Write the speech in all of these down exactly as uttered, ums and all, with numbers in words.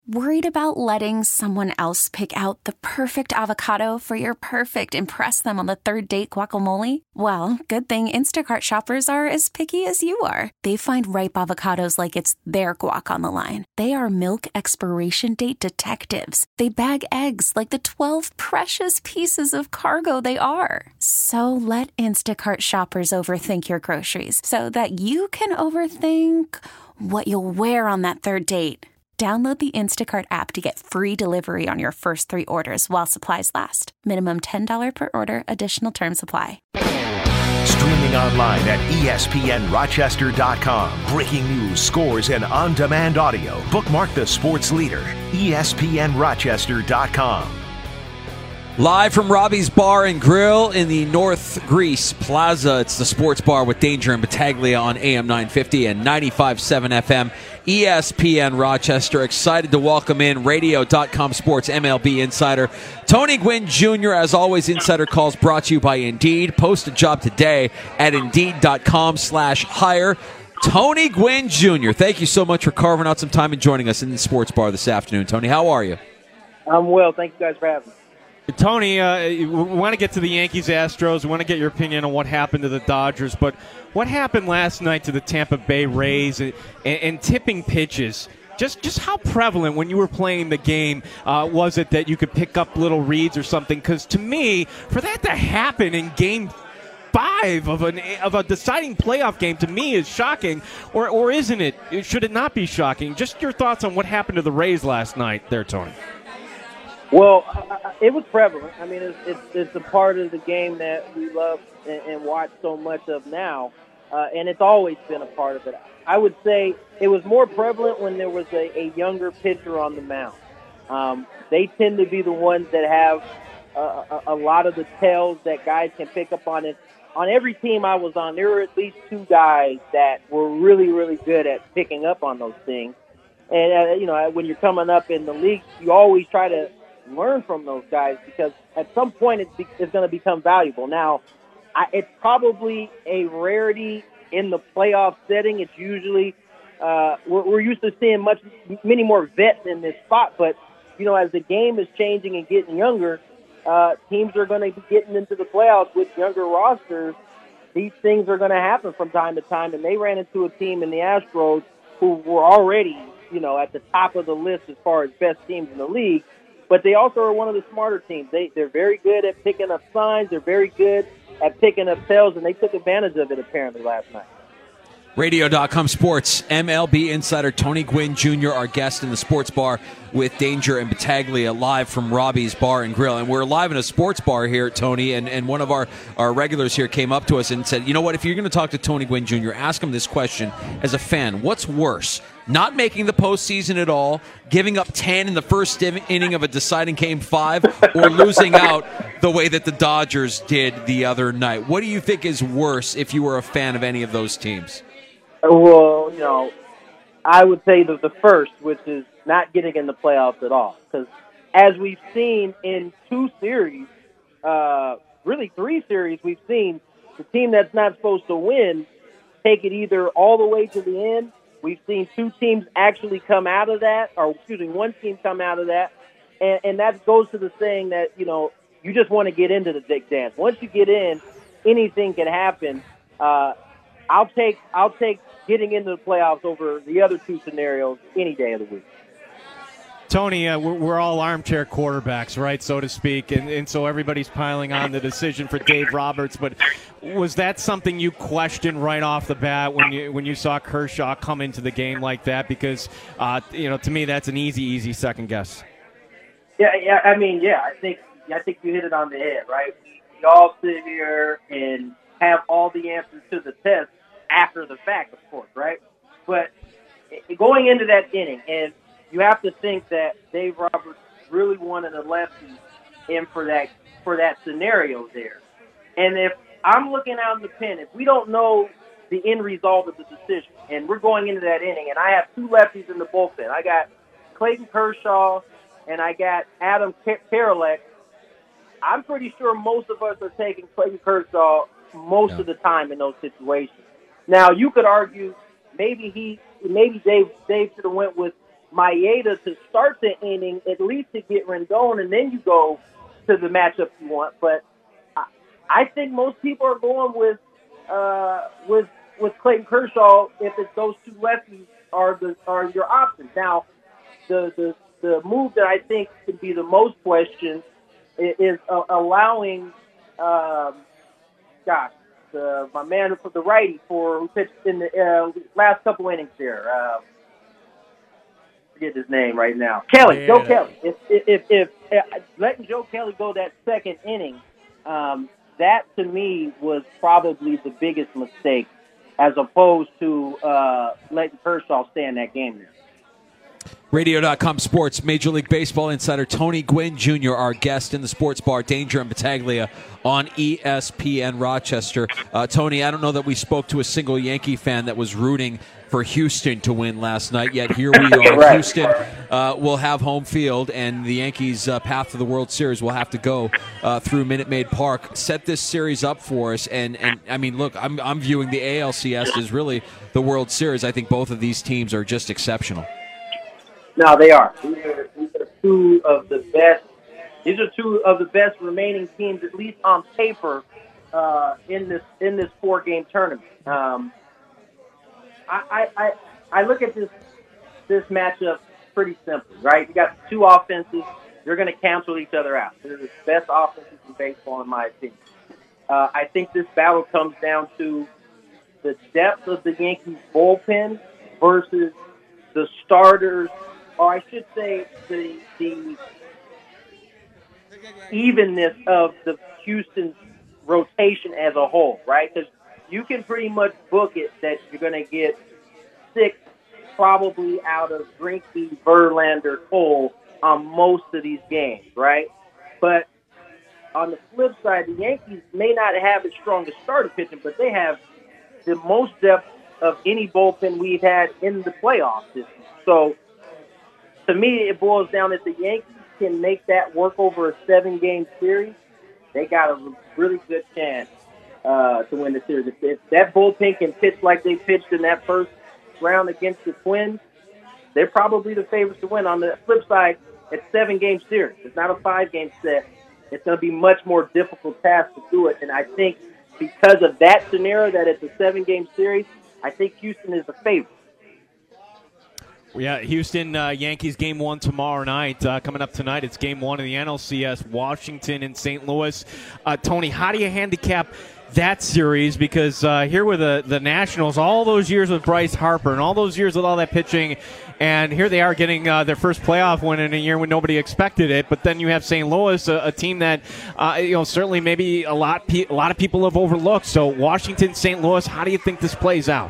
Worried about letting someone else pick out the perfect avocado for your perfect impress them on the third date guacamole? Well, good thing Instacart shoppers are as picky as you are. They find ripe avocados like it's their guac on the line. They are milk expiration date detectives. They bag eggs like the twelve precious pieces of cargo they are. So let Instacart shoppers overthink your groceries so that you can overthink what you'll wear on that third date. Download the Instacart app to get free delivery on your first three orders while supplies last. Minimum ten dollars per order. Additional terms apply. Streaming online at E S P N Rochester dot com. Breaking news, scores, and on-demand audio. Bookmark the sports leader, E S P N Rochester dot com. Live from Robbie's Bar and Grill in the North Greece Plaza. It's the Sports Bar with Danger and Battaglia on A M nine fifty and ninety-five point seven F M. E S P N Rochester. Excited to welcome in radio dot com sports M L B insider Tony Gwynn Junior As always, Insider Calls brought to you by Indeed. Post a job today at Indeed dot com slash hire. Tony Gwynn Junior, thank you so much for carving out some time and joining us in the Sports Bar this afternoon. Tony, how are you? I'm well. Thank you guys for having me. Tony, uh, we want to get to the Yankees-Astros. We want to get your opinion on what happened to the Dodgers. But what happened last night to the Tampa Bay Rays and, and, and tipping pitches? Just just how prevalent when you were playing the game uh, was it that you could pick up little reads or something? Because to me, for that to happen in game five of an of a deciding playoff game, to me is shocking. Or, or isn't it? Should it not be shocking? Just your thoughts on what happened to the Rays last night there, Tony. Well, uh, it was prevalent. I mean, it's, it's, it's a part of the game that we love and, and watch so much of now, uh, and it's always been a part of it. I would say it was more prevalent when there was a, a younger pitcher on the mound. Um, they tend to be the ones that have uh, a, a lot of the tells that guys can pick up on. It. On every team I was on, there were at least two guys that were really, really good at picking up on those things. And, uh, you know, when you're coming up in the league, you always try to learn from those guys because at some point it's, be, it's going to become valuable. Now, I, it's probably a rarity in the playoff setting. It's usually uh, we're, we're used to seeing much many more vets in this spot, but you know, as the game is changing and getting younger, uh, teams are going to be getting into the playoffs with younger rosters. These things are going to happen from time to time, and they ran into a team in the Astros who were already, you know, at the top of the list as far as best teams in the league. But they also are one of the smarter teams. They, they're very good at picking up signs. They're very good at picking up tells, and they took advantage of it apparently last night. radio dot com sports, M L B insider Tony Gwynn Junior, our guest in the Sports Bar with Danger and Battaglia, live from Robbie's Bar and Grill. And we're live in a sports bar here, Tony, and, and one of our, our regulars here came up to us and said, you know what, if you're going to talk to Tony Gwynn Junior, ask him this question as a fan. What's worse, not making the postseason at all, giving up ten in the first inning of a deciding game five, or losing out the way that the Dodgers did the other night? What do you think is worse if you were a fan of any of those teams? Well, you know, I would say the, the first, which is not getting in the playoffs at all. Because as we've seen in two series, uh, really three series, we've seen the team that's not supposed to win take it either all the way to the end. We've seen two teams actually come out of that, or excuse me, one team come out of that. And, and that goes to the saying that, you know, you just want to get into the dick dance. Once you get in, anything can happen. Uh, I'll take I'll take getting into the playoffs over the other two scenarios any day of the week. Tony, uh, we're, we're all armchair quarterbacks, right, so to speak, and, and so everybody's piling on the decision for Dave Roberts. But was that something you questioned right off the bat when you when you saw Kershaw come into the game like that? Because, uh, you know, to me, that's an easy, easy second guess. Yeah, yeah. I mean, yeah, I think I think you hit it on the head, right? We, we all sit here and have all the answers to the test after the fact, of course, right? But going into that inning, and you have to think that Dave Roberts really wanted a lefty in for that for that scenario there. And if I'm looking out in the pen, if we don't know the end result of the decision, and we're going into that inning, and I have two lefties in the bullpen, I got Clayton Kershaw and I got Adam Karolek, I'm pretty sure most of us are taking Clayton Kershaw most yeah. of the time in those situations. Now, you could argue maybe he, maybe Dave, Dave should have went with Maeda to start the inning, at least to get Rendon, and then you go to the matchup you want. But I, I think most people are going with uh, with with Clayton Kershaw if it's those two lefties are the are your options. Now, the the the move that I think could be the most questioned is, is uh, allowing, um, gosh, the, my man for the righty for who pitched in the uh, last couple innings there. Uh, forget his name right now. Kelly, yeah. Joe Kelly. If if, if if if letting Joe Kelly go that second inning, um, that to me was probably the biggest mistake, as opposed to uh, letting Kershaw stay in that game there. Radio dot com Sports, Major League Baseball insider Tony Gwynn Junior, our guest in the sports bar, Danger and Battaglia on E S P N Rochester. Uh, Tony, I don't know that we spoke to a single Yankee fan that was rooting for Houston to win last night, yet here we are. Right. Houston uh, will have home field, and the Yankees' uh, path to the World Series will have to go uh, through Minute Maid Park. Set this series up for us, and, and I mean, look, I'm, I'm viewing the A L C S as really the World Series. I think both of these teams are just exceptional. No, they are. These are, these are two of the best. These are two of the best remaining teams, at least on paper, uh, in this in this four game tournament. Um, I, I I look at this this matchup pretty simply, right? You got two offenses; they're going to cancel each other out. They're the best offenses in baseball, in my opinion. Uh, I think this battle comes down to the depth of the Yankees bullpen versus the starters. Or I should say the the evenness of the Houston rotation as a whole, right? Because you can pretty much book it that you're going to get six probably out of Greinke, Verlander, Cole on most of these games, right? But on the flip side, the Yankees may not have the strongest starter pitching, but they have the most depth of any bullpen we've had in the playoffs this year. So, to me, it boils down if the Yankees can make that work over a seven-game series, they got a really good chance uh, to win the series. If, if that bullpen can pitch like they pitched in that first round against the Twins, they're probably the favorites to win. On the flip side, it's a seven-game series. It's not a five-game set. It's going to be much more difficult task to do it. And I think because of that scenario, that it's a seven-game series, I think Houston is the favorite. Yeah, Houston uh, Yankees game one tomorrow night. Uh, coming up tonight, it's game one of the N L C S, Washington and Saint Louis. Uh, Tony, how do you handicap that series? Because uh, here with the, the Nationals, all those years with Bryce Harper and all those years with all that pitching, and here they are getting uh, their first playoff win in a year when nobody expected it. But then you have Saint Louis, a, a team that uh, you know certainly maybe a lot pe- a lot of people have overlooked. So Washington, Saint Louis, how do you think this plays out?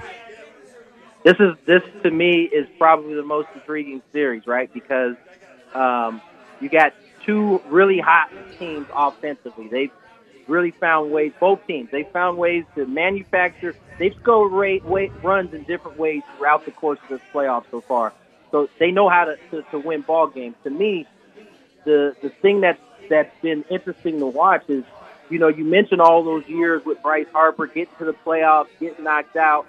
This is this to me is probably the most intriguing series, right? Because um, you got two really hot teams offensively. They've really found ways. Both teams they found ways to manufacture. They've scored rate, weight, runs in different ways throughout the course of this playoff so far. So they know how to, to, to win ball games. To me, the the thing that's that's been interesting to watch is, you know, you mentioned all those years with Bryce Harper getting to the playoffs, getting knocked out.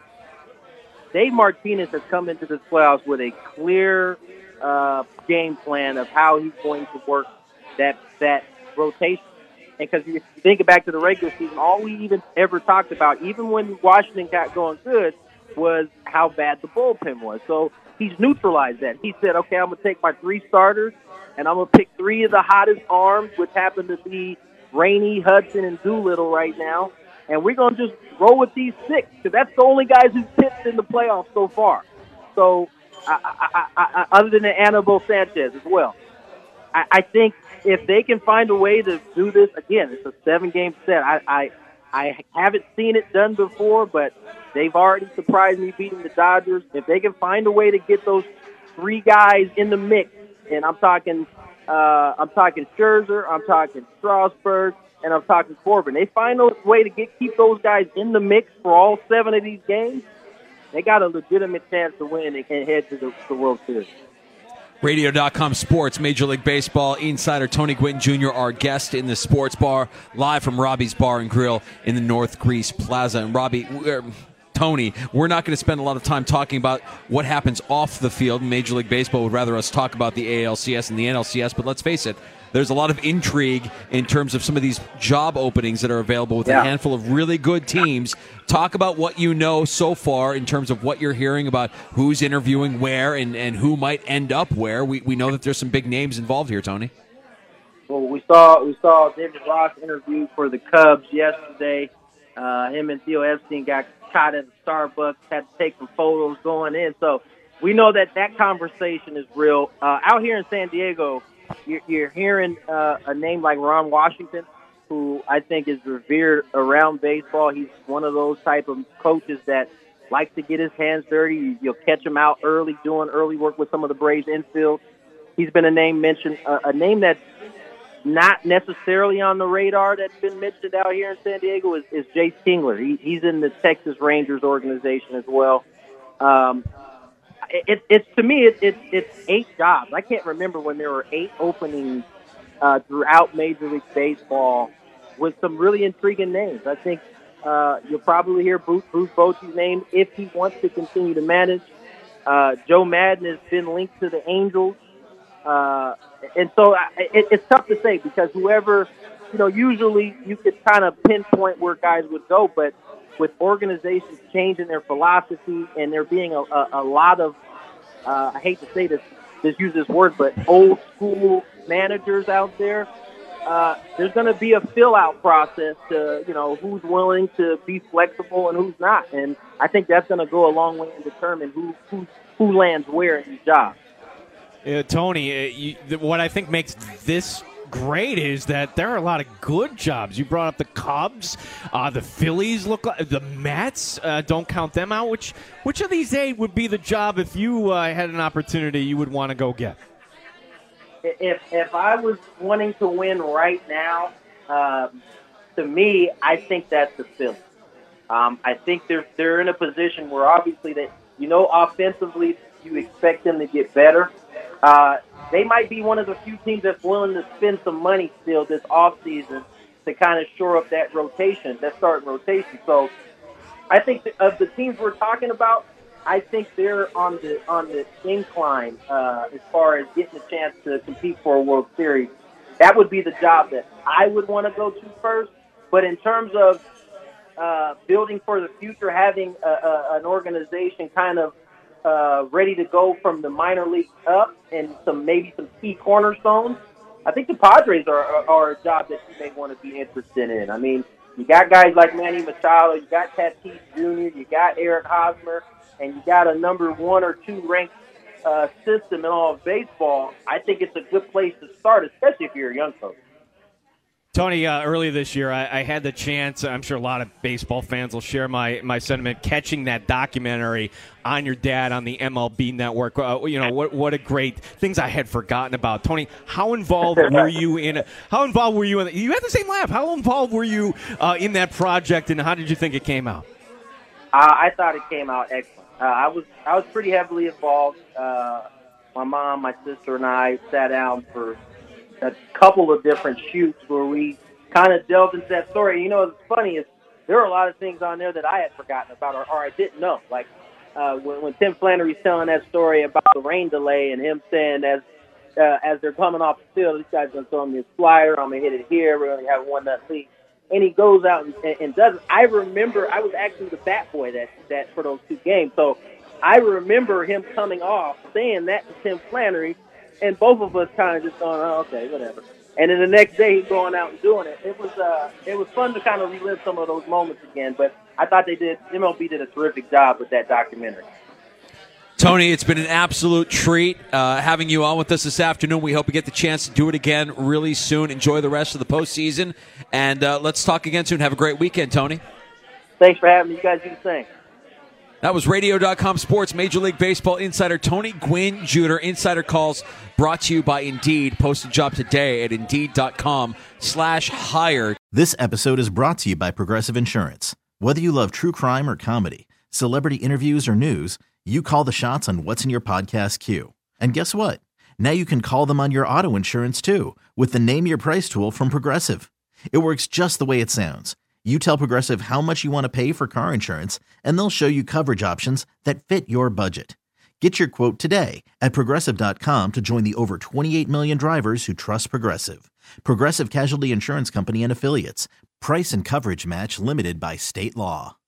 Dave Martinez has come into this playoffs with a clear uh, game plan of how he's going to work that that rotation. And because if you think back to the regular season, all we even ever talked about, even when Washington got going good, was how bad the bullpen was. So he's neutralized that. He said, okay, I'm going to take my three starters, and I'm going to pick three of the hottest arms, which happen to be Rainey, Hudson, and Doolittle right now. And we're going to just roll with these six, because that's the only guys who've pitched in the playoffs so far. So, I, I, I, I, other than Anibal Sanchez as well. I, I think if they can find a way to do this, again, it's a seven-game set. I, I, I haven't seen it done before, but they've already surprised me beating the Dodgers. If they can find a way to get those three guys in the mix, and I'm talking, uh, I'm talking Scherzer, I'm talking Strasburg, and I'm talking Corbin. They find a way to get keep those guys in the mix for all seven of these games. They got a legitimate chance to win and head to the, the World Series. Radio dot com Sports, Major League Baseball insider Tony Gwynn Junior, our guest in the sports bar, live from Robbie's Bar and Grill in the North Greece Plaza. And Robbie, Tony, we're not going to spend a lot of time talking about what happens off the field. Major League Baseball would rather us talk about the A L C S and the N L C S, but let's face it, there's a lot of intrigue in terms of some of these job openings that are available with yeah. a handful of really good teams. Talk about what you know so far in terms of what you're hearing about who's interviewing where and, and who might end up where. We we know that there's some big names involved here, Tony. Well, we saw we saw David Ross interview for the Cubs yesterday. Uh, him and Theo Epstein got caught at a Starbucks, had to take some photos going in. So we know that that conversation is real. Uh, out here in San Diego, you're, you're hearing uh, a name like Ron Washington, who I think is revered around baseball. He's one of those type of coaches that likes to get his hands dirty. You'll catch him out early, doing early work with some of the Braves infield. He's been a name mentioned, uh, a name that's not necessarily on the radar that's been mentioned out here in San Diego is, is Jace Kingler. He, he's in the Texas Rangers organization as well. Um, it, it's to me, it, it, it's eight jobs. I can't remember when there were eight openings uh, throughout Major League Baseball with some really intriguing names. I think uh, you'll probably hear Bruce, Bruce Bochy's name if he wants to continue to manage. Uh, Joe Madden has been linked to the Angels. Uh, and so it, it's tough to say because whoever, you know, usually you could kind of pinpoint where guys would go, but with organizations changing their philosophy and there being a, a, a lot of, uh, I hate to say this, just use this word, but old school managers out there, uh, there's going to be a fill-out process to, you know, who's willing to be flexible and who's not. And I think that's going to go a long way in determining who, who, who lands where in these jobs. Uh, Tony, uh, you, th- what I think makes this great is that there are a lot of good jobs. You brought up the Cubs, uh, the Phillies look like the Mets. Uh, don't count them out. Which which of these eight would be the job if you uh, had an opportunity you would want to go get? If if I was wanting to win right now, um, to me, I think that's the Phillies. Um, I think they're they're in a position where obviously that you know offensively you expect them to get better. Uh, they might be one of the few teams that's willing to spend some money still this offseason to kind of shore up that rotation, that starting rotation. So I think that of the teams we're talking about, I think they're on the on the incline uh, as far as getting a chance to compete for a World Series. That would be the job that I would want to go to first. But in terms of uh, building for the future, having a, a, an organization kind of Uh, ready to go from the minor league up and some maybe some key cornerstones, I think the Padres are, are, are a job that you may want to be interested in. I mean, you got guys like Manny Machado, you got Tatis Junior, you got Eric Hosmer, and you got a number one or two ranked uh, system in all of baseball. I think it's a good place to start, especially if you're a young coach. Tony, uh, earlier this year, I, I had the chance, I'm sure a lot of baseball fans will share my, my sentiment, catching that documentary on your dad on the M L B Network. Uh, you know, what what a great, things I had forgotten about. Tony, how involved were you in, how involved were you in, you had the same laugh, how involved were you uh, in that project, and how did you think it came out? Uh, I thought it came out excellent. Uh, I was I was pretty heavily involved. Uh, my mom, my sister, and I sat down for a couple of different shoots where we kind of delved into that story. You know, what's funny is there are a lot of things on there that I had forgotten about or, or I didn't know. Like uh, when, when Tim Flannery's telling that story about the rain delay and him saying as uh, as they're coming off the field, this guy's going to throw me a flyer, I'm going to hit it here, we're going to have one that lead. And he goes out and, and, and does it. I remember I was actually the bat boy that, that for those two games. So I remember him coming off saying that to Tim Flannery, and both of us kind of just going, oh, okay, whatever. And then the next day he's going out and doing it. It was uh, it was fun to kind of relive some of those moments again. But I thought they did, M L B did a terrific job with that documentary. Tony, it's been an absolute treat uh, having you on with us this afternoon. We hope you get the chance to do it again really soon. Enjoy the rest of the postseason. And uh, let's talk again soon. Have a great weekend, Tony. Thanks for having me. You guys do the same. That was Radio dot com Sports Major League Baseball insider Tony Gwynn Junior Insider Calls brought to you by Indeed. Post a job today at Indeed.com slash hire. This episode is brought to you by Progressive Insurance. Whether you love true crime or comedy, celebrity interviews or news, you call the shots on what's in your podcast queue. And guess what? Now you can call them on your auto insurance too with the Name Your Price tool from Progressive. It works just the way it sounds. You tell Progressive how much you want to pay for car insurance, and they'll show you coverage options that fit your budget. Get your quote today at Progressive dot com to join the over twenty-eight million drivers who trust Progressive. Progressive Casualty Insurance Company and Affiliates. Price and coverage match limited by state law.